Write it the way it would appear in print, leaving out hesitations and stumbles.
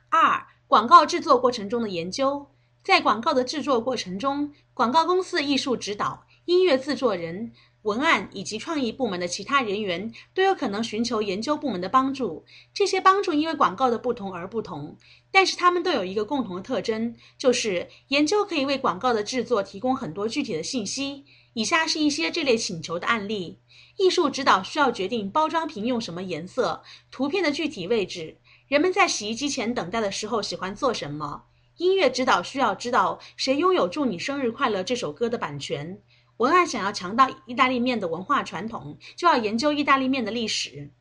2. 广告制作过程中的研究。在广告的制作过程中，广告公司的艺术指导、音乐制作人、文案以及创意部门的其他人员都有可能寻求研究部门的帮助。这些帮助因为广告的不同而不同，但是他们都有一个共同的特征，就是研究可以为广告的制作提供很多具体的信息。以下是一些这类请求的案例。艺术指导需要决定包装瓶用什么颜色，图片的具体位置，人们在洗衣机前等待的时候喜欢做什么。音乐指导需要知道谁拥有祝你生日快乐这首歌的版权。文案想要强调意大利面的文化传统，就要研究意大利面的历史。